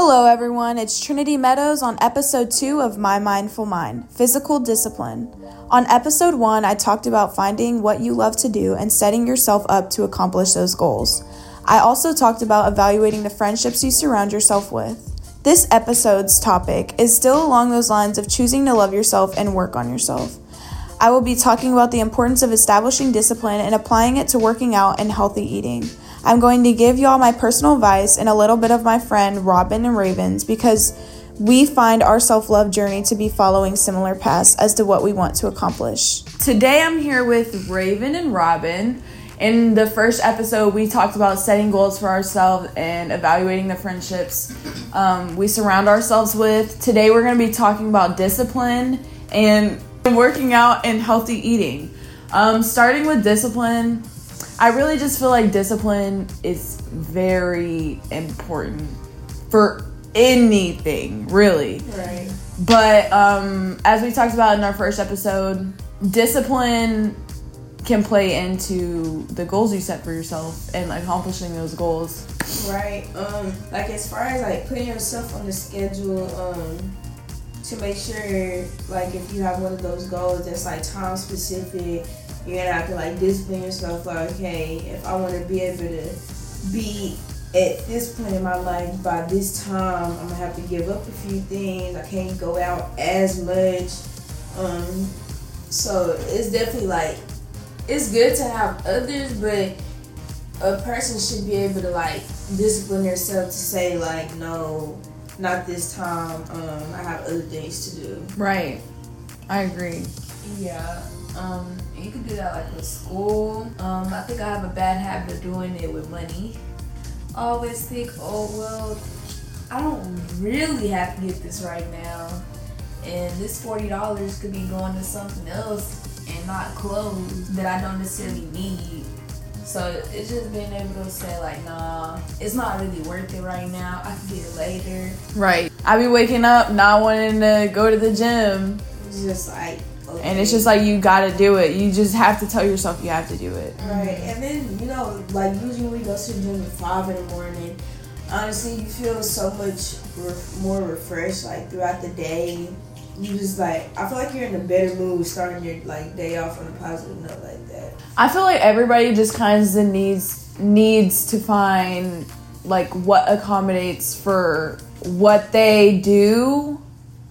Hello everyone, it's Trinity Meadows on episode 2 of My Mindful Mind, Physical Discipline. On episode 1, I talked about finding what you love to do and setting yourself up to accomplish those goals. I also talked about evaluating the friendships you surround yourself with. This episode's topic is still along those lines of choosing to love yourself and work on yourself. I will be talking about the importance of establishing discipline and applying it to working out and healthy eating. I'm going to give y'all my personal advice and a little bit of my friend Robin and Raven's because we find our self-love journey to be following similar paths as to what we want to accomplish. Today I'm here with Raven and Robin. In the first episode, we talked about setting goals for ourselves and evaluating the friendships we surround ourselves with. Today we're going to be talking about discipline and working out and healthy eating. Starting with discipline, I really just feel like discipline is very important for anything, really. Right. But as we talked about in our first episode, discipline can play into the goals you set for yourself and accomplishing those goals. Right. Like as far as like putting yourself on the schedule, to make sure like if you have one of those goals that's like time specific, you're gonna have to like discipline yourself. Like, okay, if I want to be able to be at this point in my life by this time, I'm gonna have to give up a few things. I can't go out as much. So it's definitely like it's good to have others, but a person should be able to like discipline themselves to say like, no, not this time. I have other things to do. Right. I agree. Yeah. You can do that like with school. I think I have a bad habit of doing it with money. I always think, oh well, I don't really have to get this right now, and this $40 could be going to something else and not clothes that I don't necessarily need. So it's just being able to say like, nah, it's not really worth it right now. I can get it later. Right. I be waking up not wanting to go to the gym. It's just like, okay. And it's just like you gotta do it. You just have to tell yourself you have to do it. Right. And then, you know, like usually we go to the gym at 5 in the morning. Honestly, you feel so much more refreshed like throughout the day. You just like, I feel like you're in a better mood starting your like day off on a positive note like that. I feel like everybody just kind of needs to find like what accommodates for what they do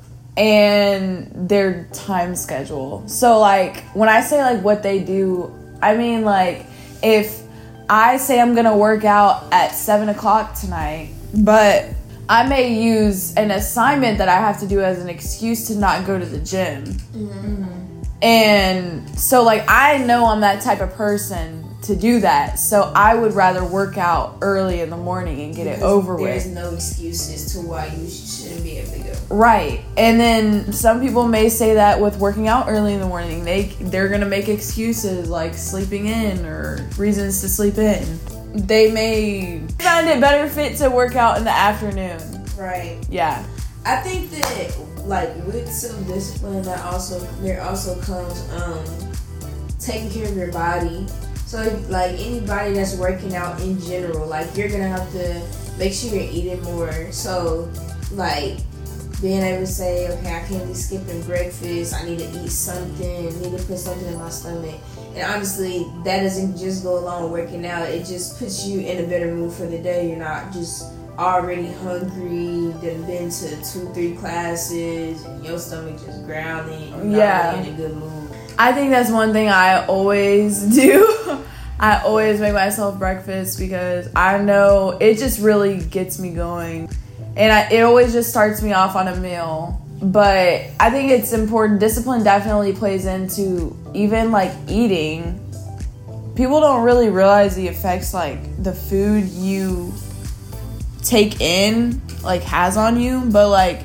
and their time schedule. So like when I say like what they do, I mean like if I say I'm gonna work out at 7 o'clock tonight, but I may use an assignment that I have to do as an excuse to not go to the gym. Mm-hmm. And so like I know I'm that type of person to do that. So I would rather work out early in the morning and get it over There's with. no excuses to why you shouldn't be able to go. Right. And then some people may say that with working out early in the morning, they're going to make excuses like sleeping in or reasons to sleep in. They may find it better fit to work out in the afternoon. Right. Yeah. I think that like with some discipline there also comes taking care of your body. So like anybody that's working out in general, like you're gonna have to make sure you're eating more. So like being able to say, okay, I can't be skipping breakfast, I need to eat something, need to put something in my stomach. And honestly, that doesn't just go along with working out, it just puts you in a better mood for the day. You're not just already hungry, been to 2-3 classes, and your stomach just growling, you're not really in a good mood. I think that's one thing I always do. I always make myself breakfast because I know it just really gets me going. And it always just starts me off on a meal. But I think it's important. Discipline definitely plays into even like eating. People don't really realize the effects like the food you take in like has on you. But like,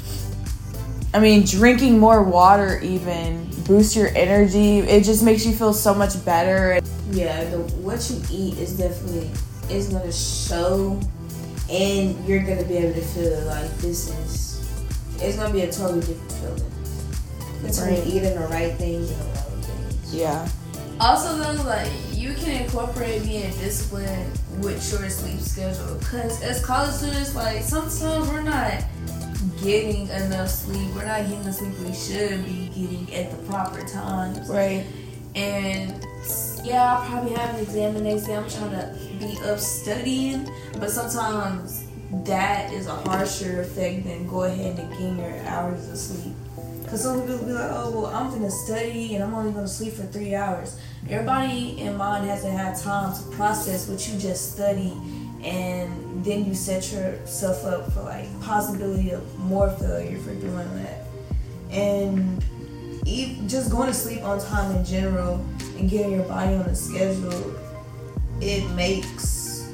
I mean, drinking more water even boosts your energy. It just makes you feel so much better. Yeah, what you eat is gonna show, and you're gonna be able to feel like it's gonna be a totally different feeling between eating the right things and the wrong things. Yeah. Also though, like you you can incorporate being disciplined with your sleep schedule. Because as college students, like, sometimes we're not getting enough sleep. We're not getting the sleep we should be getting at the proper times. Right. And yeah, I'll probably have an exam the next day. I'm trying to be up studying. But sometimes that is a harsher effect than go ahead and gain your hours of sleep. Because some people will be like, oh, well, I'm going to study and I'm only going to sleep for 3 hours. Everybody in mind has to have time to process what you just studied, and then you set yourself up for, like, possibility of more failure for doing that. And just going to sleep on time in general and getting your body on a schedule, it makes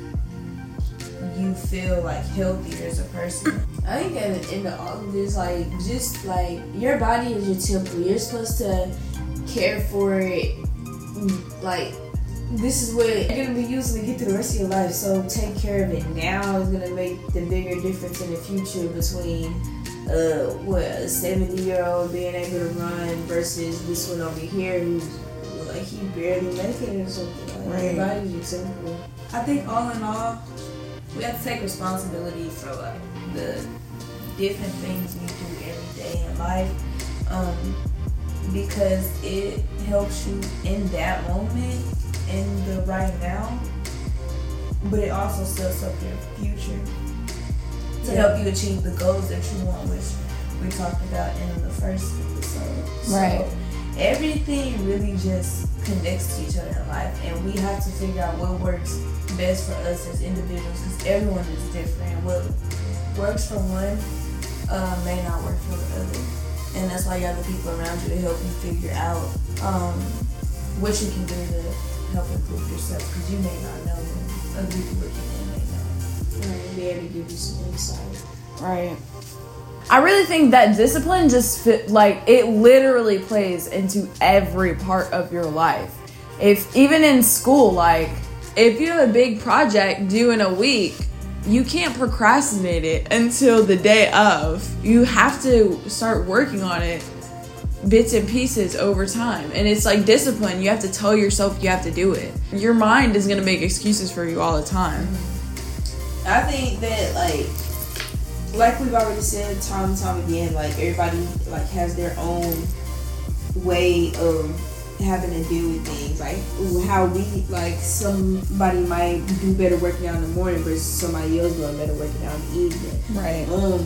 you feel, like, healthier as a person. I think at the end of all of this, like, just like your body is your temple. You're supposed to care for it. Like, this is what you're gonna be using to get through the rest of your life. So take care of it now. Is gonna make the bigger difference in the future between a 70-year-old being able to run versus this one over here who's like he barely making it or something. Like, right. Your body's your temple. I think all in all, we have to take responsibility for, like, the different things we do every day in life, because it helps you in that moment, in the right now, but it also sets up your future to help you achieve the goals that you want, which we talked about in the first episode. Right. So everything really just connects to each other in life, and we have to figure out what works best for us as individuals, because everyone is different. What works for one may not work for the other, and that's why you have the people around you to help you figure out what you can do to help improve yourself, because you may not know and other people looking in may know. Right, be able to give you some insight. Right. I really think that discipline just it literally plays into every part of your life. If even in school, like, if you have a big project due in a week, you can't procrastinate it until the day of. You have to start working on it bits and pieces over time. And it's like discipline. You have to tell yourself you have to do it. Your mind is going to make excuses for you all the time. I think that, like we've already said time and time again, like, everybody, like, has their own way of having to deal with things. Like, how we, like, somebody might do better working out in the morning versus somebody else doing better working out in the evening. Right.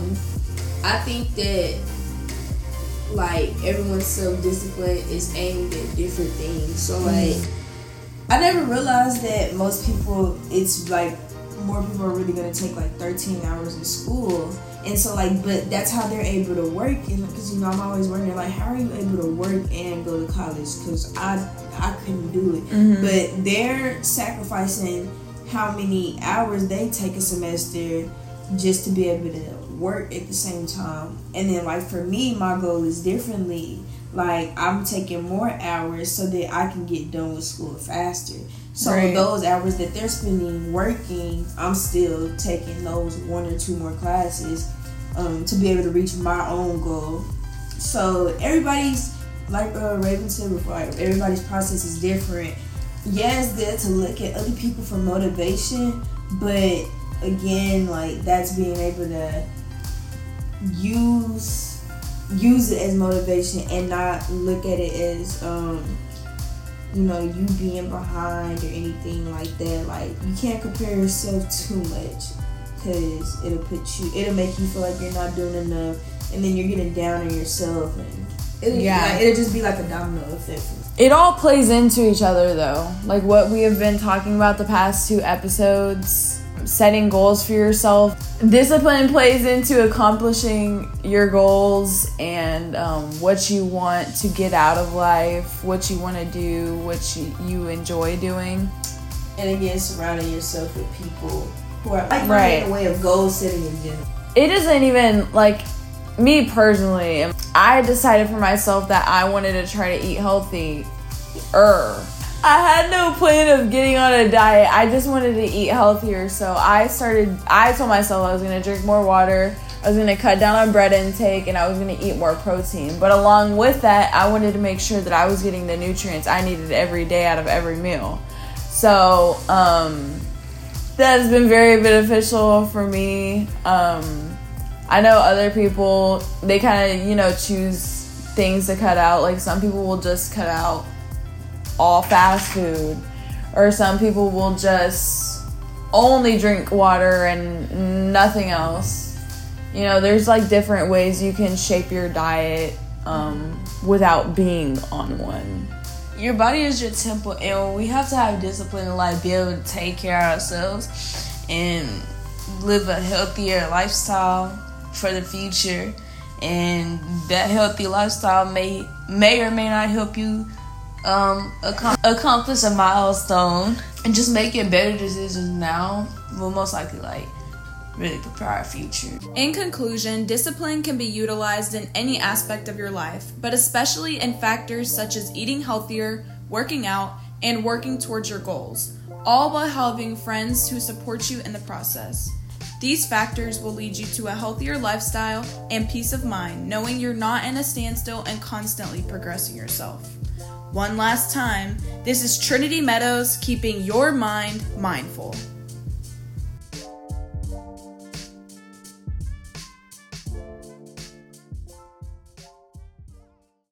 I think that, like, everyone's self-discipline is aimed at different things. So, like, I never realized that most people, it's like more people are really going to take like 13 hours in school. And so, like, but that's how they're able to work. And because, you know, I'm always wondering, like, how are you able to work and go to college? Because I couldn't do it. But they're sacrificing how many hours they take a semester just to be able to work at the same time. And then, like, for me, my goal is differently. Like, I'm taking more hours so that I can get done with school faster. So those hours that they're spending working, I'm still taking those 1 or 2 more classes to be able to reach my own goal. So everybody's, like Raven said before, like, everybody's process is different. Yeah, it's good to look at other people for motivation, but again, like, that's being able to use it as motivation and not look at it as you know, you being behind or anything like that. Like, you can't compare yourself too much, because it'll make you feel like you're not doing enough, and then you're getting down on yourself, and it'll just be like a domino effect. It all plays into each other, though. Like what we have been talking about the past 2 episodes, setting goals for yourself. Discipline plays into accomplishing your goals and what you want to get out of life, what you want to do, what you enjoy doing. And again, surrounding yourself with people who are like in a way of goal setting in general. It isn't even like me personally. I decided for myself that I wanted to try to eat healthy. I had no plan of getting on a diet. I just wanted to eat healthier. So I told myself I was going to drink more water. I was going to cut down on bread intake, and I was going to eat more protein. But along with that, I wanted to make sure that I was getting the nutrients I needed every day out of every meal. So that has been very beneficial for me. I know other people, they kind of, choose things to cut out. Like some people will just cut out all fast food, or some people will just only drink water and nothing else. There's like different ways you can shape your diet without being on one. Your body is your temple, and we have to have discipline to be able to take care of ourselves and live a healthier lifestyle for the future. And that healthy lifestyle may or may not help you accomplish a milestone, and just making better decisions now will most likely really prepare our future. In conclusion, discipline can be utilized in any aspect of your life, but especially in factors such as eating healthier, working out, and working towards your goals, all while having friends who support you in the process. These factors will lead you to a healthier lifestyle and peace of mind, knowing you're not in a standstill and constantly progressing yourself. One last time, this is Trinity Meadows, keeping your mind mindful.